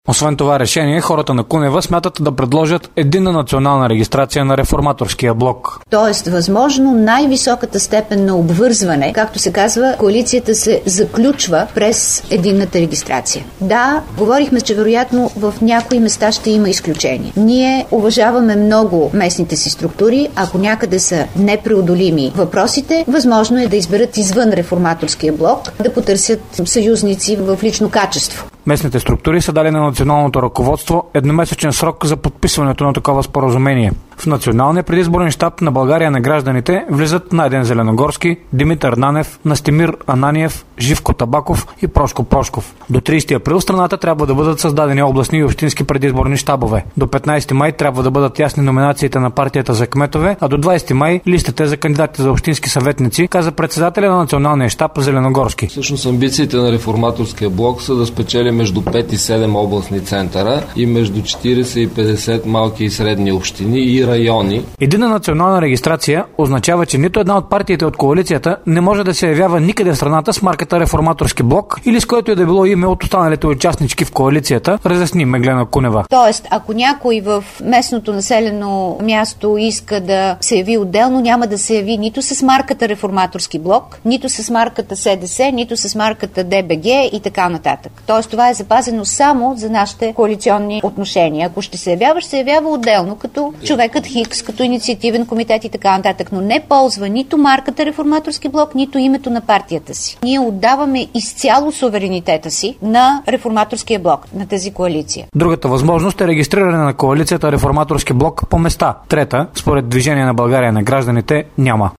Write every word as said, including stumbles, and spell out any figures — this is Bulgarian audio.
Освен това решение, хората на Кунева смятат да предложат единна национална регистрация на Реформаторския блок. Тоест, възможно най-високата степен на обвързване, както се казва, коалицията се заключва през единната регистрация. Да, говорихме, че вероятно в някои места ще има изключения. Ние уважаваме много местните си структури. Ако някъде са непреодолими въпросите, възможно е да изберат извън Реформаторския блок, да потърсят съюзници в лично качество. Местните структури са дали на националното ръководство едномесечен срок за подписването на такова споразумение. В националния предизборен щаб на България на гражданите влизат Найден Зеленогорски, Димитър Нанев, Настимир Ананиев, Живко Табаков и Прошко Прошков. До тридесети април страната трябва да бъдат създадени областни и общински предизборни щабове. До петнайсети май трябва да бъдат ясни номинациите на партията за кметове, а до двайсети май листите за кандидатите за общински съветници, каза председателя на националния щаб Зеленогорски. Всъщност амбициите на Реформаторския блок са да спечели между пет и седем областни центъра и между четирийсет и петдесет малки и средни общини и райони. Единна национална регистрация означава, че нито една от партиите от коалицията не може да се явява никъде в страната с марката Реформаторски блок или с което и да било име от останалите участнички в коалицията, разясни Меглена Кунева. Тоест, ако някой в местното населено място иска да се яви отделно, няма да се яви нито с марката Реформаторски блок, нито с марката СДС, нито с марката ДБГ и така нататък. Тоест, това е запазено само за нашите коалиционни отношения. Ако ще се явява, ще се явява отделно, като човекът Хикс, като инициативен комитет и така нататък, но не ползва нито марката Реформаторски блок, нито името на партията си. Ние отдаваме изцяло суверенитета си на Реформаторския блок, на тази коалиция. Другата възможност е регистриране на коалицията Реформаторски блок по места. Трета, според Движение на България на гражданите, няма.